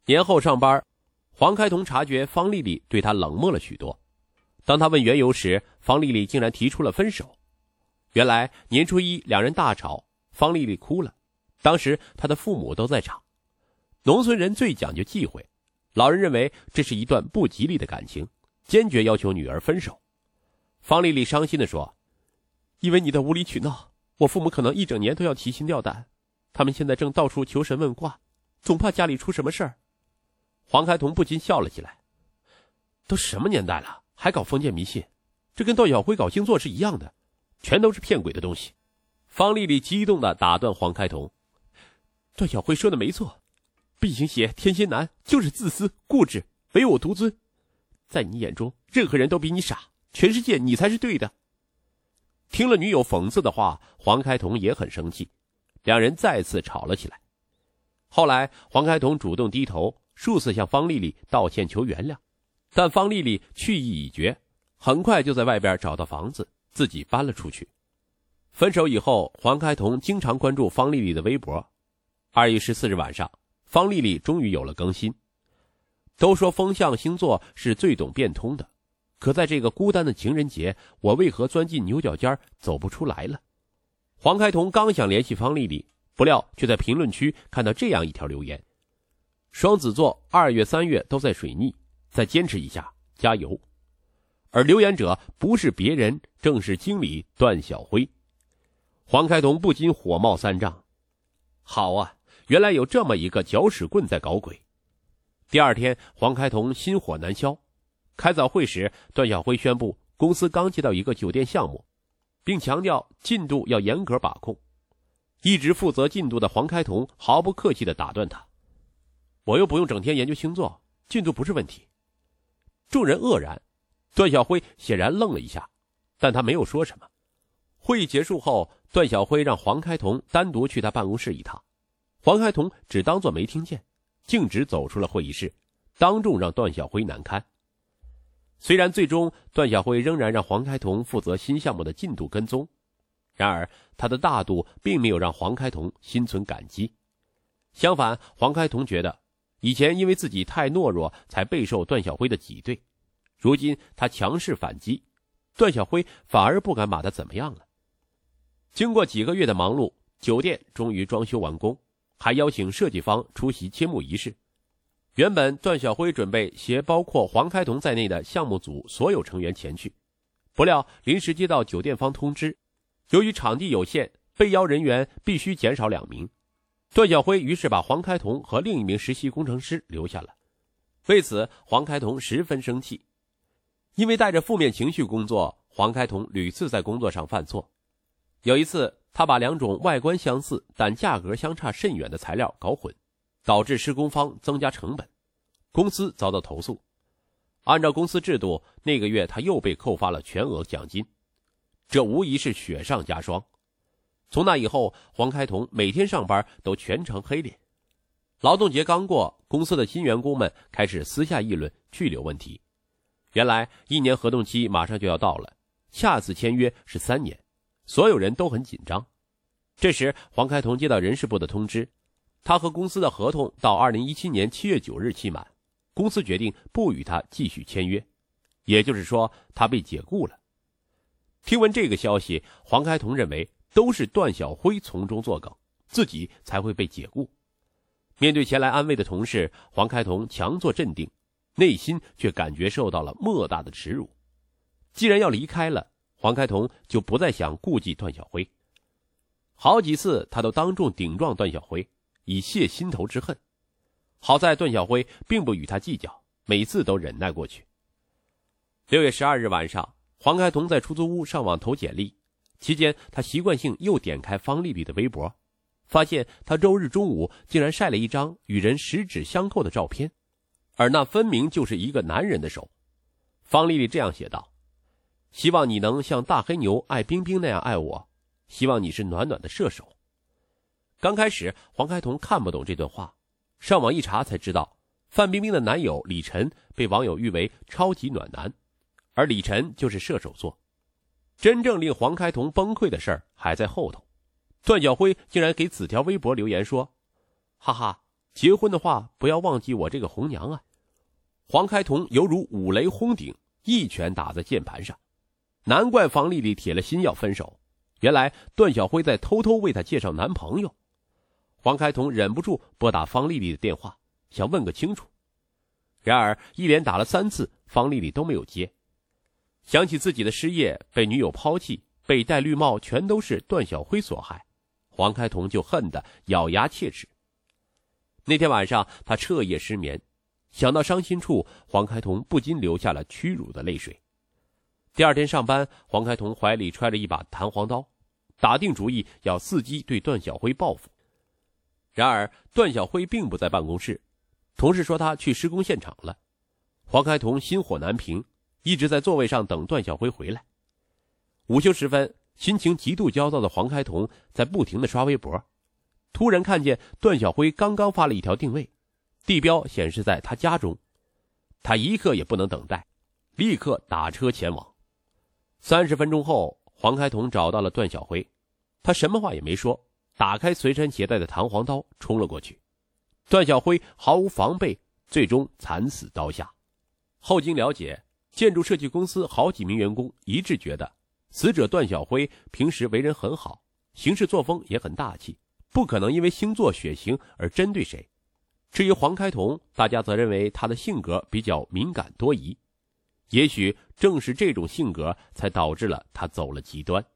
年后上班，黄开同察觉方丽丽对他冷漠了许多。当他问缘由时，方丽丽竟然提出了分手。原来年初一两人大吵，方丽丽哭了，当时她的父母都在场。农村人最讲究忌讳，老人认为这是一段不吉利的感情，坚决要求女儿分手。方丽丽伤心地说，因为你的无理取闹，我父母可能一整年都要提心吊胆，他们现在正到处求神问卦，总怕家里出什么事儿。黄开同不禁笑了起来，都什么年代了，还搞封建迷信，这跟段小辉搞星座是一样的，全都是骗鬼的东西。方丽丽激动地打断黄开同，段小辉说的没错，碧行邪、天蝎男就是自私固执唯我独尊，在你眼中任何人都比你傻，全世界你才是对的。听了女友讽刺的话，黄开同也很生气，两人再次吵了起来。后来黄开同主动低头数次向方丽丽道歉求原谅，但方丽丽去意已决，很快就在外边找到房子，自己搬了出去。分手以后，黄开同经常关注方丽丽的微博。2月14日晚上，方丽丽终于有了更新。都说风象星座是最懂变通的，可在这个孤单的情人节，我为何钻进牛角尖走不出来了？黄开同刚想联系方丽丽，不料却在评论区看到这样一条留言：双子座2月3月都在水逆，再坚持一下，加油。而留言者不是别人，正是经理段小辉。黄开同不禁火冒三丈，好啊，原来有这么一个搅屎棍在搞鬼。第二天，黄开同心火难消。开早会时，段小辉宣布公司刚接到一个酒店项目，并强调进度要严格把控。一直负责进度的黄开同毫不客气地打断他，我又不用整天研究星座，进度不是问题。众人愕然，段小辉显然愣了一下，但他没有说什么。会议结束后，段小辉让黄开同单独去他办公室一趟，黄开同只当作没听见，径直走出了会议室，当众让段小辉难堪。虽然最终段小辉仍然让黄开同负责新项目的进度跟踪，然而他的大度并没有让黄开同心存感激。相反，黄开同觉得以前因为自己太懦弱才备受段小辉的挤兑，如今他强势反击，段小辉反而不敢把他怎么样了。经过几个月的忙碌，酒店终于装修完工，还邀请设计方出席揭幕仪式。原本段小辉准备携包括黄开同在内的项目组所有成员前去，不料临时接到酒店方通知，由于场地有限，被邀人员必须减少2名。段小辉于是把黄开同和另一名实习工程师留下了。为此，黄开同十分生气。因为带着负面情绪工作，黄开同屡次在工作上犯错。有一次，他把2种外观相似但价格相差甚远的材料搞混，导致施工方增加成本，公司遭到投诉。按照公司制度，那个月他又被扣发了全额奖金，这无疑是雪上加霜。从那以后，黄开同每天上班都全程黑脸。劳动节刚过，公司的新员工们开始私下议论去留问题。原来1年合同期马上就要到了，下次签约是3年，所有人都很紧张。这时黄开同接到人事部的通知，他和公司的合同到2017年7月9日期满，公司决定不与他继续签约，也就是说他被解雇了。听闻这个消息，黄开同认为都是段小辉从中作梗，自己才会被解雇。面对前来安慰的同事，黄开同强作镇定，内心却感觉受到了莫大的耻辱。既然要离开了，黄开同就不再想顾忌段小辉。好几次他都当众顶撞段小辉，以泄心头之恨。好在段小辉并不与他计较，每次都忍耐过去。6月12日晚上，黄开同在出租屋上网投简历，期间他习惯性又点开方丽丽的微博，发现她周日中午竟然晒了一张与人十指相扣的照片，而那分明就是一个男人的手。方丽丽这样写道：希望你能像大黑牛爱冰冰那样爱我，希望你是暖暖的射手。刚开始黄开同看不懂这段话，上网一查才知道，范冰冰的男友李晨被网友誉为超级暖男，而李晨就是射手座。真正令黄开同崩溃的事儿还在后头，段小辉竟然给此条微博留言说：哈哈， 结婚的话不要忘记我这个红娘啊。黄开同犹如五雷轰顶，一拳打在键盘上。难怪方丽丽铁了心要分手，原来段小辉在偷偷为她介绍男朋友。黄开同忍不住拨打方丽丽的电话，想问个清楚。然而一连打了3次，方丽丽都没有接。想起自己的失业，被女友抛弃，被戴绿帽，全都是段小辉所害，黄开同就恨得咬牙切齿。那天晚上他彻夜失眠，想到伤心处，黄开同不禁流下了屈辱的泪水。第二天上班，黄开同怀里揣着一把弹簧刀，打定主意要伺机对段小辉报复。然而段小辉并不在办公室，同事说他去施工现场了。黄开同心火难平，一直在座位上等段小辉回来。午休时分，心情极度焦躁的黄开同在不停地刷微博，突然看见段小辉刚刚发了一条定位，地标显示在他家中。他一刻也不能等待，立刻打车前往。30分钟后，黄开同找到了段小辉，他什么话也没说，打开随身携带的弹簧刀冲了过去。段小辉毫无防备，最终惨死刀下。后经了解，建筑设计公司好几名员工一致觉得，死者段小辉平时为人很好，行事作风也很大气，不可能因为星座血型而针对谁。至于黄开同，大家则认为他的性格比较敏感多疑，也许正是这种性格才导致了他走了极端。